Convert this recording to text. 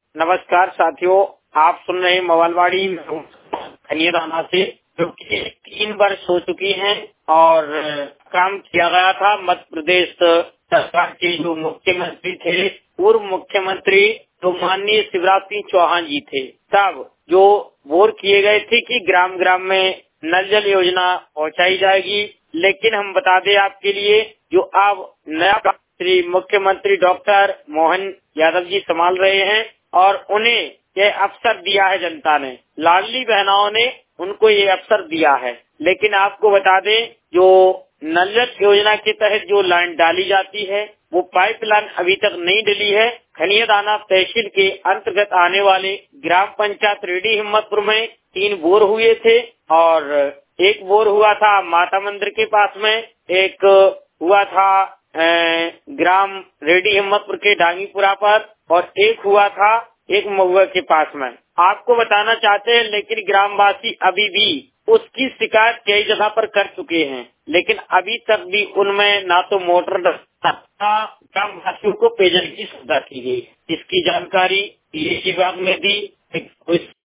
नमस्कार साथियों, आप सुन रहे हैं मोबाइलवाड़ी खनियादाना से, जो कि 3 वर्ष हो चुकी हैं और काम किया गया था। मध्य प्रदेश सरकार के जो मुख्यमंत्री थे, पूर्व मुख्यमंत्री तो माननीय शिवराज सिंह चौहान जी थे। तब जो वोट किए गए थे कि ग्राम ग्राम में नल जल योजना पहुंचाई जाएगी, लेकिन हम बता दें आपके लिए, जो अब नया श्री मुख्यमंत्री डॉक्टर मोहन यादव जी संभाल रहे हैं और उन्हें ये अवसर दिया है जनता ने, लाडली बहनाओं ने उनको ये अवसर दिया है। लेकिन आपको बता दें, जो नल जल योजना के तहत जो लाइन डाली जाती है, वो पाइपलाइन अभी तक नहीं डली है। खनियादाना तहसील के अंतर्गत आने वाले ग्राम पंचायत रेडी हिम्मतपुर में 3 बोर हुए थे और एक बोर हुआ था माता मंदिर के पास में, एक हुआ था ग्राम रेडी हिम्मतपुर के डांगीपुरा पर और एक हुआ था एक महुआ के पास में। आपको बताना चाहते हैं, लेकिन ग्रामवासी अभी भी उसकी शिकायत कई जगह पर कर चुके हैं, लेकिन अभी तक भी उनमें ना तो मोटर ग्रामवासियों को पेयजल की सुविधा की गई। इसकी जानकारी ये विभाग में दी।